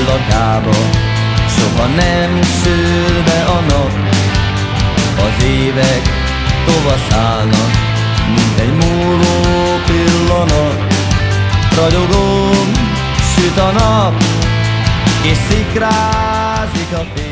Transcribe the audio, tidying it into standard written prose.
ablakába, soha nem sül be a nap. Az évek tovaszállnak, mint egy múló pillanat. Ragyogó süt a nap, és szikrázik a fény.